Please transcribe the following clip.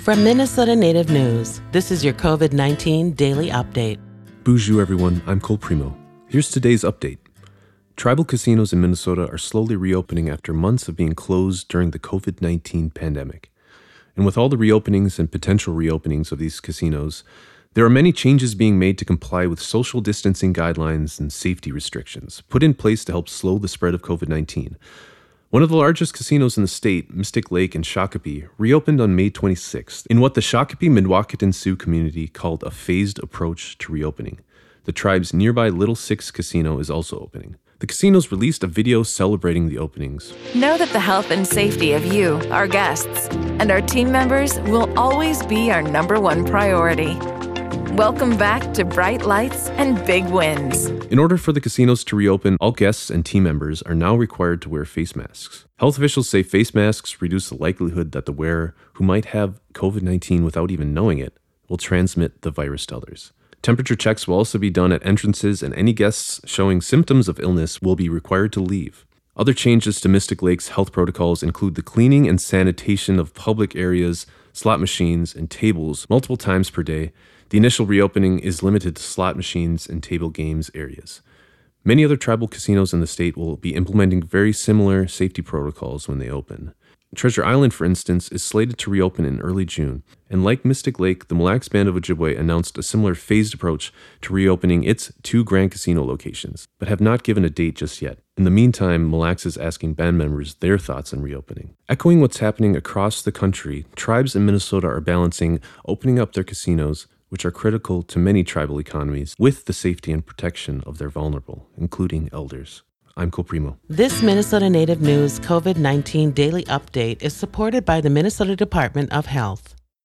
From Minnesota Native News, this is your COVID-19 daily update. Bonjour everyone, I'm Cole Primo. Here's today's update. Tribal casinos in Minnesota are slowly reopening after months of being closed during the COVID-19 pandemic. And with all the reopenings and potential reopenings of these casinos, there are many changes being made to comply with social distancing guidelines and safety restrictions put in place to help slow the spread of COVID-19. One of the largest casinos in the state, Mystic Lake in Shakopee, reopened on May 26th in what the Shakopee-Midwakaton Sioux community called a phased approach to reopening. The tribe's nearby Little Six Casino is also opening. The casinos released a video celebrating the openings. Know that the health and safety of you, our guests, and our team members will always be our number one priority. Welcome back to Bright Lights and Big Wins. In order for the casinos to reopen, all guests and team members are now required to wear face masks. Health officials say face masks reduce the likelihood that the wearer, who might have COVID-19 without even knowing it, will transmit the virus to others. Temperature checks will also be done at entrances, and any guests showing symptoms of illness will be required to leave. Other changes to Mystic Lake's health protocols include the cleaning and sanitation of public areas, slot machines, and tables multiple times per day. The initial reopening is limited to slot machines and table games areas. Many other tribal casinos in the state will be implementing very similar safety protocols when they open. Treasure Island, for instance, is slated to reopen in early June, and like Mystic Lake, the Mille Lacs Band of Ojibwe announced a similar phased approach to reopening its 2 Grand Casino locations, but have not given a date just yet. In the meantime, Mille Lacs is asking band members their thoughts on reopening. Echoing what's happening across the country, tribes in Minnesota are balancing opening up their casinos, which are critical to many tribal economies, with the safety and protection of their vulnerable, including elders. I'm Cole Primo. This Minnesota Native News COVID-19 daily update is supported by the Minnesota Department of Health.